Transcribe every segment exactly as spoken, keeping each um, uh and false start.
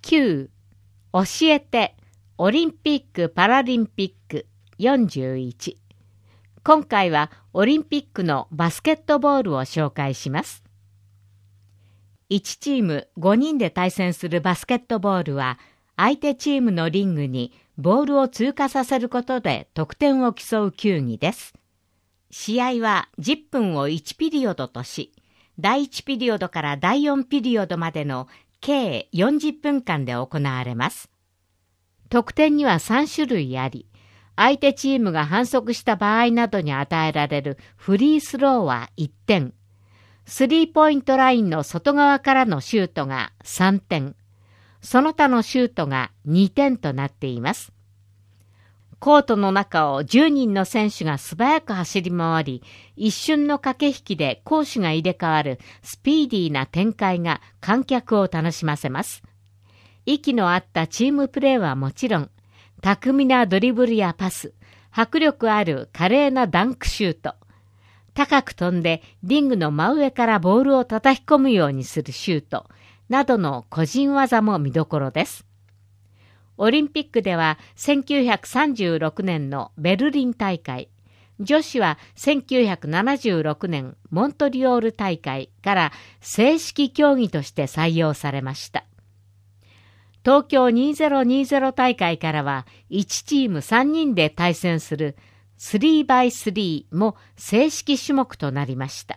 きゅう、教えてオリンピック・パラリンピックよんじゅういち。今回はオリンピックのバスケットボールを紹介します。いちチームごにんで対戦するバスケットボールは、相手チームのリングにボールを通過させることで得点を競う球技です。試合はじゅっぷんをいちピリオドとし、だいいちピリオドからだいよんピリオドまでの計よんじゅっぷんかんで行われます。得点にはさん種類あり、相手チームが反則した場合などに与えられるフリースローはいってん、スリーポイントラインの外側からのシュートがさんてん、その他のシュートがにてんとなっています。コートの中をじゅうにんの選手が素早く走り回り、一瞬の駆け引きで攻守が入れ替わるスピーディーな展開が観客を楽しませます。息の合ったチームプレーはもちろん、巧みなドリブルやパス、迫力ある華麗なダンクシュート、高く飛んでリングの真上からボールを叩き込むようにするシュートなどの個人技も見どころです。オリンピックではせんきゅうひゃくさんじゅうろくねんのベルリン大会、女子はせんきゅうひゃくななじゅうろくねんモントリオール大会から正式競技として採用されました。東京にせんにじゅう大会からはいちチームさんにんで対戦する スリーバイスリー も正式種目となりました。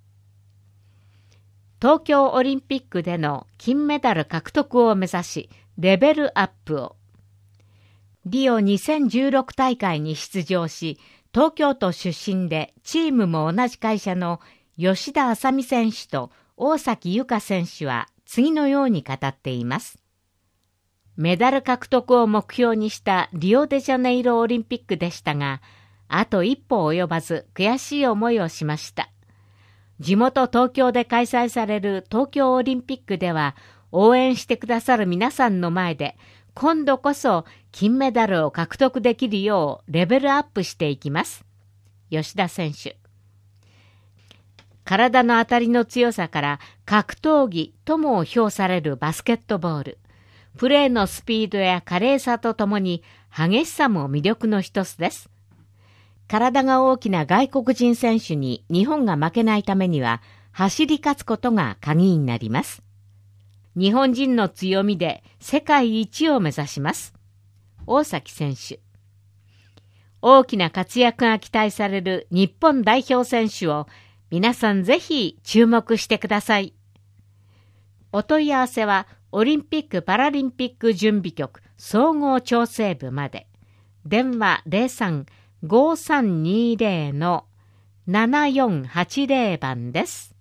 東京オリンピックでの金メダル獲得を目指し、レベルアップを。リオにせんじゅうろく大会に出場し、東京都出身でチームも同じ会社の吉田麻美選手と大崎由佳選手は次のように語っています。メダル獲得を目標にしたリオデジャネイロオリンピックでしたが、あと一歩及ばず悔しい思いをしました。地元東京で開催される東京オリンピックでは、応援してくださる皆さんの前で、今度こそ金メダルを獲得できるようレベルアップしていきます。吉田選手。体の当たりの強さから格闘技とも評されるバスケットボール。プレーのスピードや華麗さとともに激しさも魅力の一つです。体が大きな外国人選手に日本が負けないためには、走り勝つことが鍵になります。日本人の強みで世界一を目指します。大崎選手。大きな活躍が期待される日本代表選手を皆さんぜひ注目してください。お問い合わせはオリンピック・パラリンピック準備局総合調整部まで。電話 ゼロさん ごーさんにーゼロ のななよんはちゼロ 番です。